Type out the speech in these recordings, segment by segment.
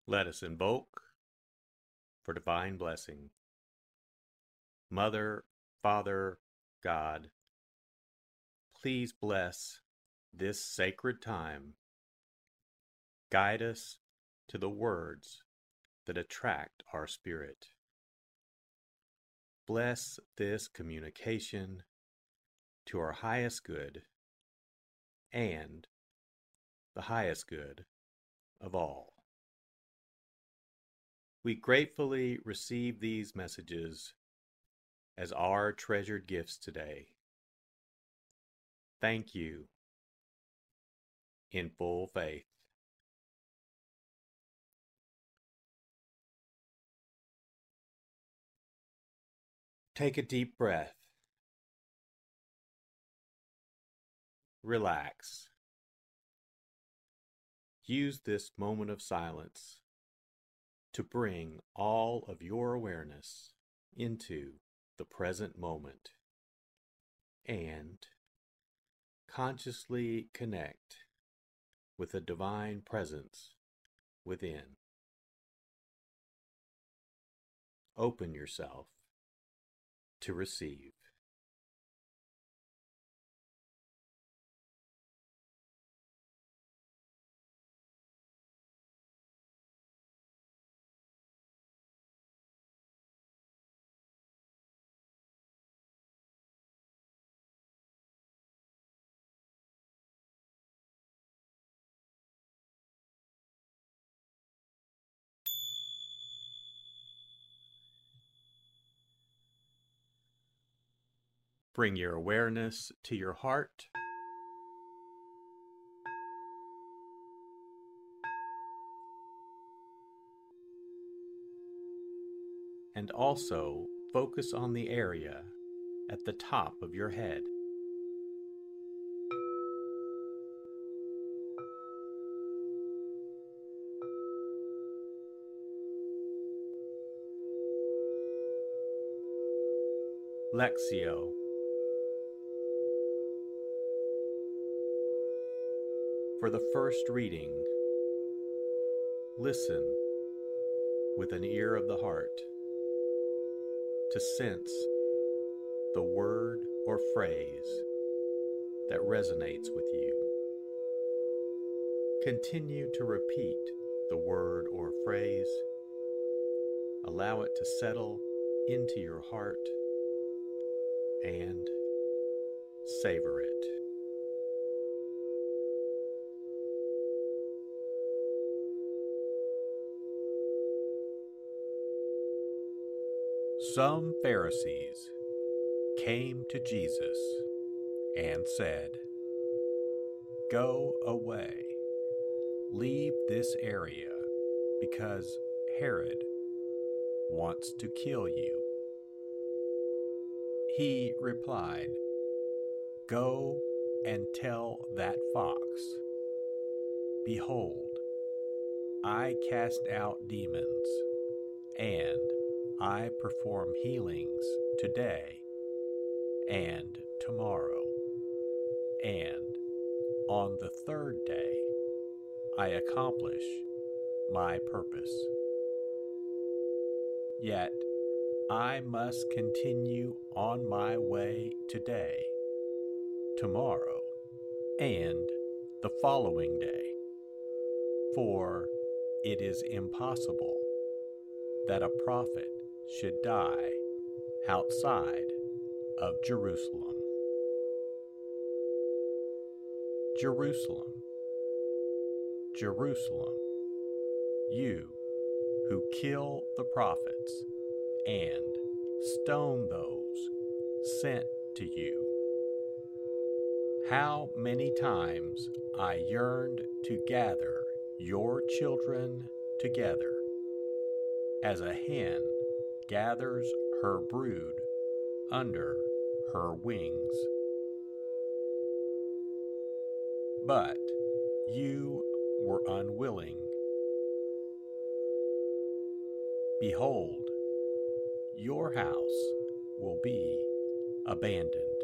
Let us invoke for divine blessing. Mother, Father, God, please bless this sacred time. Guide us to the words that attract our spirit. Bless this communication to our highest good and the highest good of all. We gratefully receive these messages as our treasured gifts today. Thank you in full faith. Take a deep breath. Relax. Use this moment of silence to bring all of your awareness into the present moment and consciously connect with the divine presence within. Open yourself to receive. Bring your awareness to your heart. And also focus on the area at the top of your head. Lectio. For the first reading, listen with an ear of the heart to sense the word or phrase that resonates with you. Continue to repeat the word or phrase. Allow it to settle into your heart and savor it. Some Pharisees came to Jesus and said, "Go away, leave this area, because Herod wants to kill you." He replied, "Go and tell that fox, behold, I cast out demons, and I perform healings today and tomorrow, and on the third day I accomplish my purpose. Yet I must continue on my way today, tomorrow, and the following day, for it is impossible that a prophet should die outside of Jerusalem. Jerusalem, Jerusalem, you who kill the prophets and stone those sent to you. How many times I yearned to gather your children together, as a hen gathers her brood under her wings. But you were unwilling. Behold, your house will be abandoned.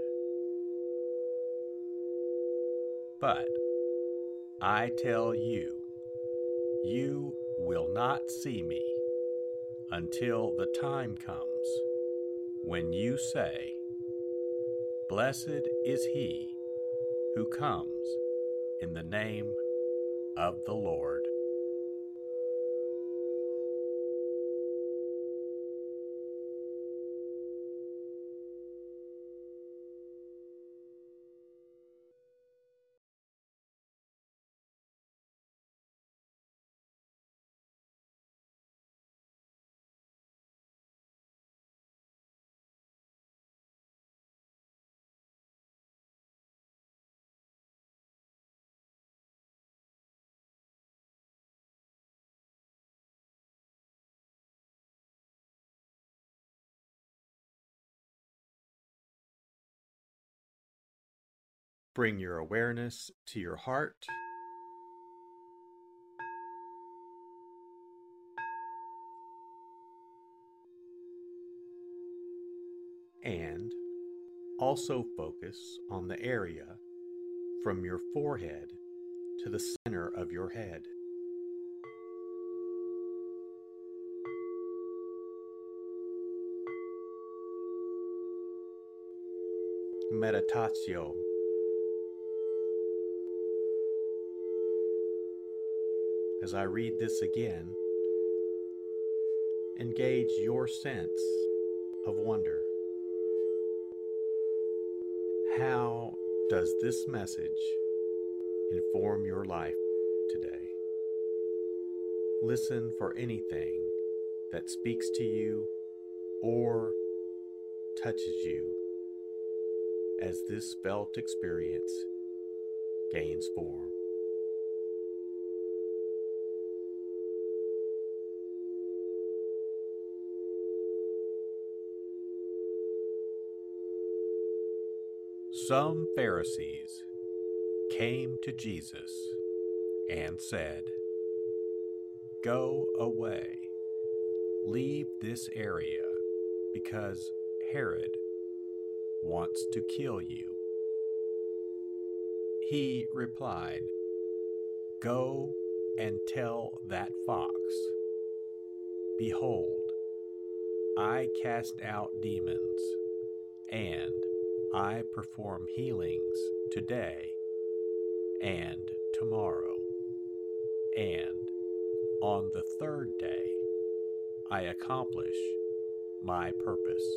But I tell you, you will not see me until the time comes when you say, "Blessed is he who comes in the name of the Lord." Bring your awareness to your heart and also focus on the area from your forehead to the center of your head. Meditatio. As I read this again, engage your sense of wonder. How does this message inform your life today? Listen for anything that speaks to you or touches you as this felt experience gains form. Some Pharisees came to Jesus and said, "Go away, leave this area, because Herod wants to kill you." He replied, "Go and tell that fox, behold, I cast out demons, and I perform healings today and tomorrow, and on the third day I accomplish my purpose.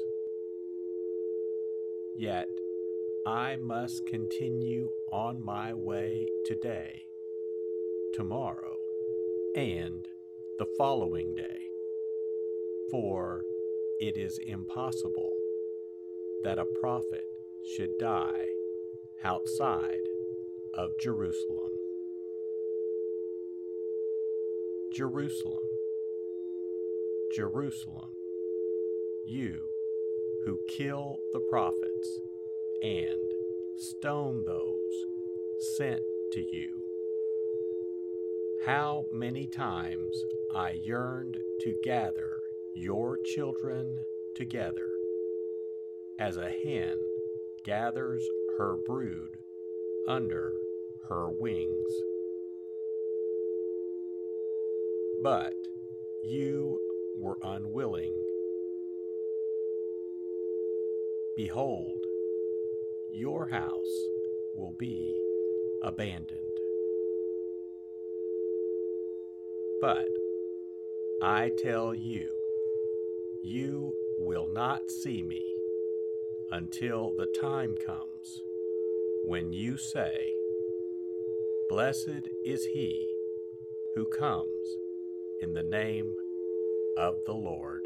Yet I must continue on my way today, tomorrow, and the following day, for it is impossible that a prophet should die outside of Jerusalem." Jerusalem, Jerusalem, you who kill the prophets and stone those sent to you. How many times I yearned to gather your children together, as a hen gathers her brood under her wings. But you were unwilling. Behold, your house will be abandoned. But I tell you, you will not see me until the time comes when you say, "Blessed is he who comes in the name of the Lord."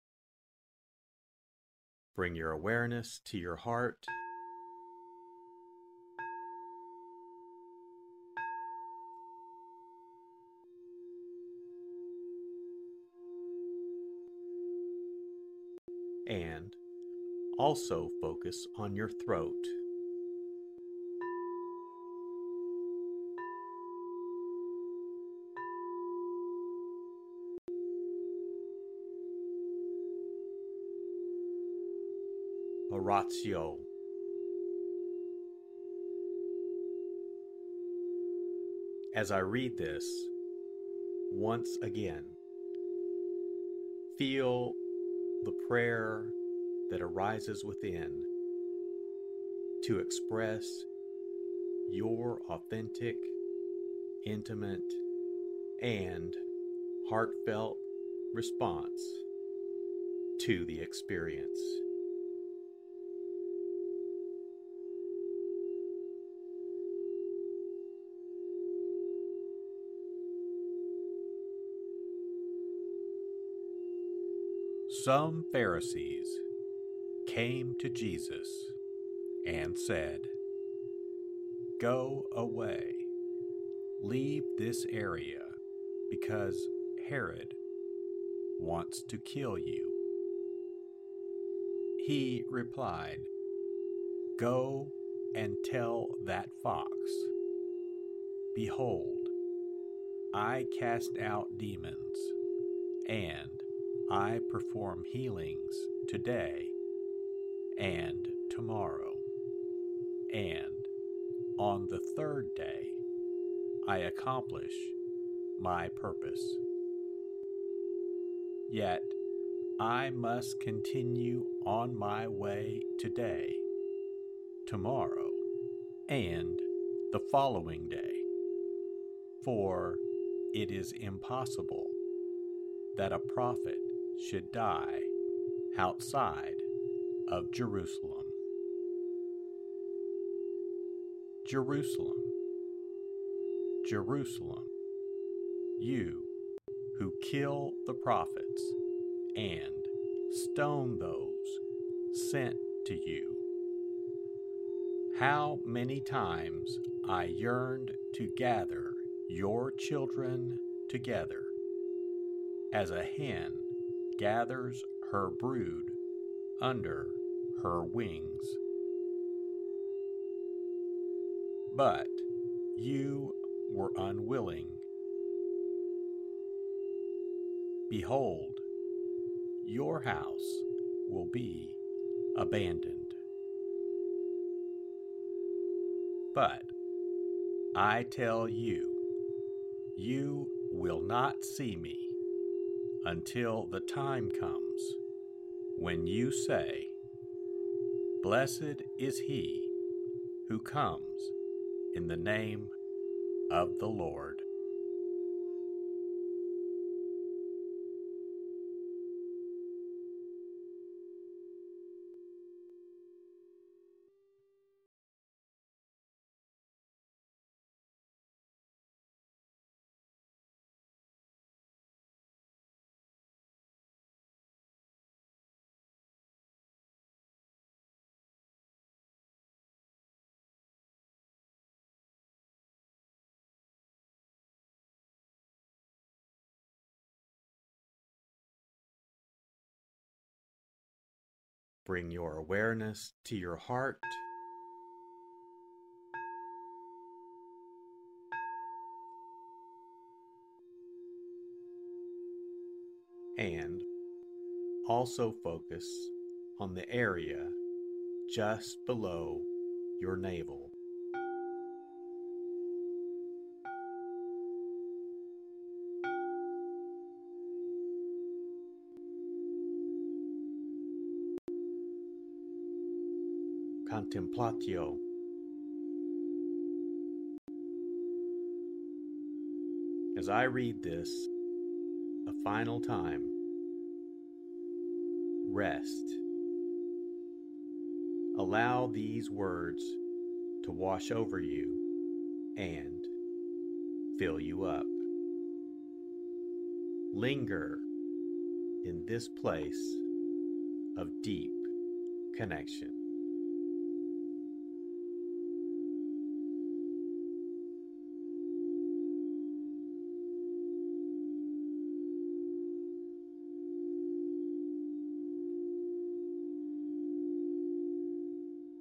Bring your awareness to your heart Also focus on your throat. Oratio. As I read this, once again, feel the prayer that arises within to express your authentic, intimate, and heartfelt response to the experience. Some Pharisees came to Jesus and said, "Go away, leave this area, because Herod wants to kill you." He replied, "Go and tell that fox, behold, I cast out demons, and I perform healings today and tomorrow, and on the third day I accomplish my purpose. Yet I must continue on my way today, tomorrow, and the following day, for it is impossible that a prophet should die outside of Jerusalem. Jerusalem, Jerusalem, you who kill the prophets and stone those sent to you. How many times I yearned to gather your children together, as a hen gathers her brood under her wings. But you were unwilling. Behold, your house will be abandoned. But I tell you, you will not see me until the time comes when you say, "Blessed is he who comes in the name of the Lord." Bring your awareness to your heart and also focus on the area just below your navel. Contemplatio. As I read this a final time, rest. Allow these words to wash over you and fill you up. Linger in this place of deep connection.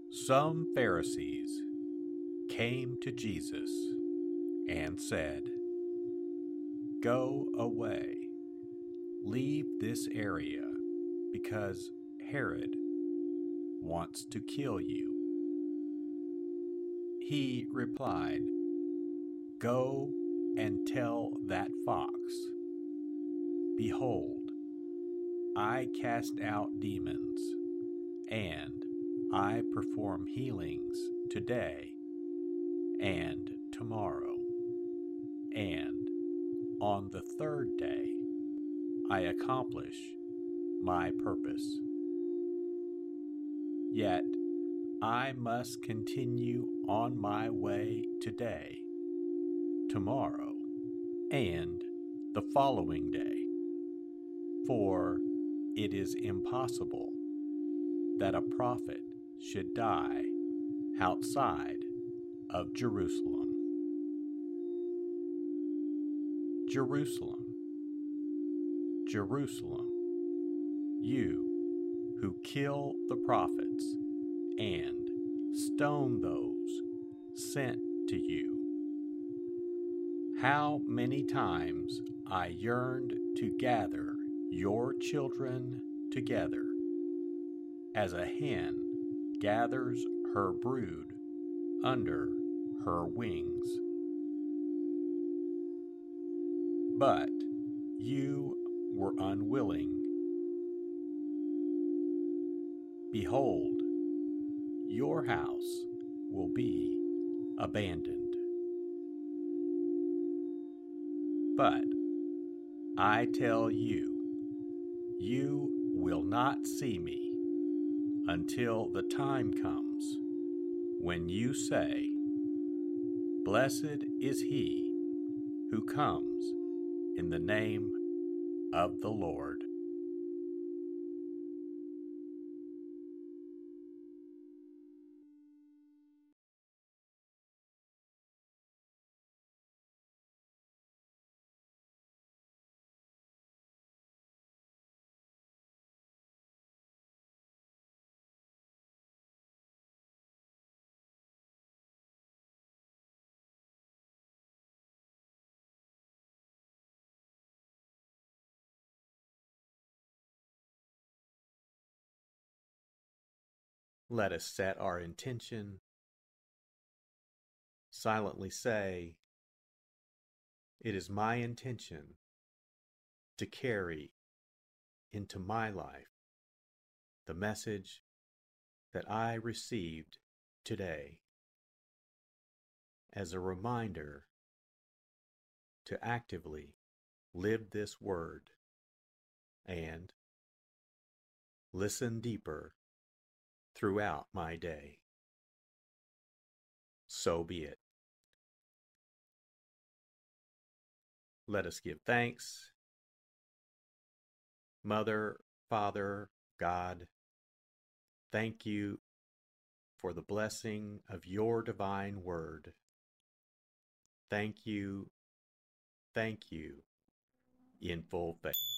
Some Pharisees came to Jesus and said, "Go away, leave this area, because Herod wants to kill you." He replied, "Go and tell that fox, behold, I cast out demons, and I perform healings today and tomorrow, and on the third day I accomplish my purpose. Yet I must continue on my way today, tomorrow, and the following day, for it is impossible that a prophet should die outside of Jerusalem. Jerusalem, Jerusalem, you who kill the prophets and stone those sent to you. How many times I yearned to gather your children together, as a hen gathers her brood under her wings. But you were unwilling. Behold, your house will be abandoned. But I tell you, you will not see me until the time comes when you say, "Blessed is he who comes in the name of the Lord." Let us set our intention, silently say, "It is my intention to carry into my life the message that I received today, as a reminder to actively live this word and listen deeper throughout my day." So be it. Let us give thanks. Mother, Father, God, thank you for the blessing of your divine word. Thank you, in full faith.